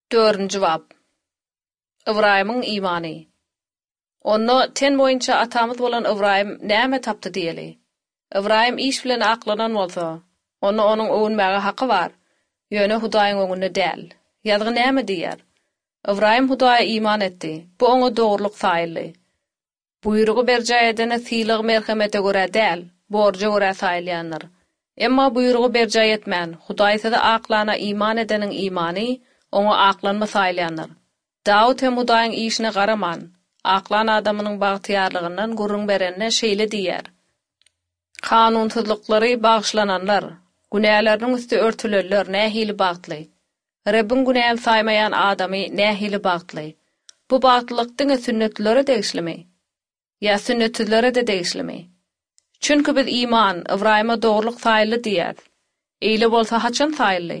Dördüncü bab. Ibrahim'in imani. Onu ten boyunca atamız bolan Ibrahim näme tapdy diýeli. Ibrahim iş bilen aklanan bolsa, onu onuň öwünmäge haky bar. Ýöne Hudaýyň öňünde däl. Ýazgy näme diýer? Ibrahim Hudaýa iman etdi. Bu oňa dogruluk saýly. Buyrugy berjä edene sylyg merhamete görä däl, borja görä saýlýanlar. Emma buyrugy berjä etmän, Hudaýsa da aklana iman edeniň imany oňa aklanma saýlýanlar. Dawud hem Hudaýyň işine garaman, aklan adamynyň bagtyarlygyndan gurrun berenne şeýle diýer. Kanunsuzlyklary bagşlananlar, günäleriniň üstü örtülenler nähili bagtly. Rabbin günäl saýmaýan adamy nähili bagtly. Bu bagtlykdyň sünnetlere degişlimi? Ya sünnetlere de degişlimi? Çünki biz iman Ibrahim'a dogruluk saýly diýer. Eýle bolsa haçan saýly?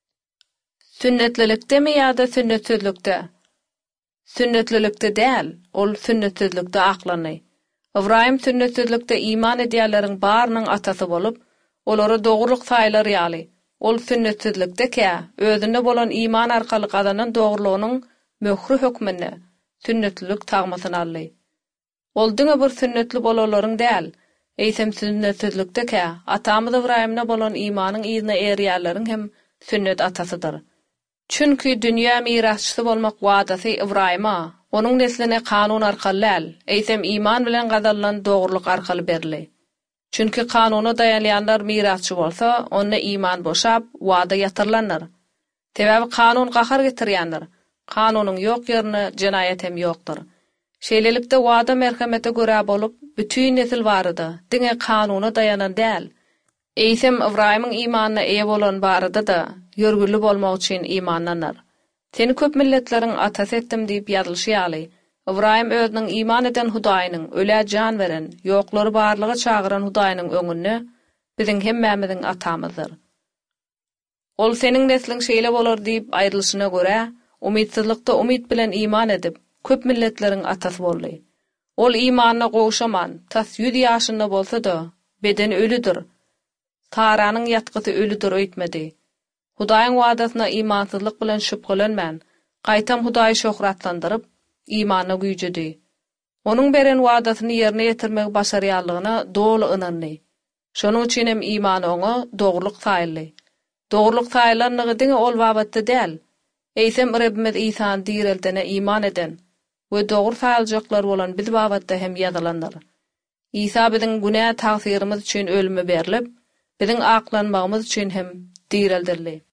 Sünnetlilikde mi ýa-da sünnetsizlikde? Sünnetlilikde däl, ol sünnetsizlikde aklany. Ibrahim sünnetsizlikde iman edýärleriň barynyň atasy bolup, olary dogruluk saýlar ýaly. Ol sünnetsizlikde özünde bolan iman arkaly gazanan dogrulygynyň möhri hökmüne sünnetlilik tagmasyny aldy. Ol diňe bir sünnetli bolalaryň däl, eýsem sünnetsizlikde atamyz Ibrahim'ne bolan imanyň ýyzyna erýärleriň hem sünnet atasydyr. Çünki dünýä mirasçysy bolmak wadasy Ibrahim'a, onuň nesline kanun arkaly, eýsem iman bilen gazallanan dogruluk arkaly berildi. Çünki kanuny daýanýanlar mirasçy bolsa, onda iman boşap, wada ýatyrlanlar. Sebäbi kanun gahar getirýändir. Kanunyň ýok ýerine jenaýet hem ýokdur. Şeýlelikde wada merhamete görä bolup, bütün nesil barada, diňe kanuny dayanan däl. Eýsem Ibrahim'in imanyna eýe bolan barada da, ýörgüli bolmak üçin imanlanar. Seni köp milletleriň atasy etdim diýip ýazylşýaly. Ibrahim özüniň iman eden Hudaýynyň ölä jan beren, ýoklary barlyga çagyran Hudaýynyň öňünde biziň hemmämiziň atamyzdyr. Ol seniň neslin şeýle bolar diýip aýrylşyna görä, umidsizlikde umid bilen iman edip, köp milletleriň atasy boldy. Ol imanyna gowşaman, tas 100 ýaşynda bolsa da, beden ölüdür. Taranyň ýatgysy ölüdür öýtmedi. Hudaýyň wadasyna imansızlyk bilen şüphelenmän, gaýtam Hudaýy şöhratlandyryp, imanyny güýjedi. Onuň beren wadasyny ýerine ýetirmek başarýarlygyna dolu ynandy. Şonuň üçin hem imany oňa dogruluk saýly. Dogruluk saýlanlygy diňe ol babatda däl. Eýsem Rabbimiz Ýysany direldene iman eden we dogry saýyljaklar bolan biz babatda hem ýazylandyr. Ýysa biziň günä tagsirimiz üçin ölüme berilip, biziň aklanmagymyz üçin hem direldirli.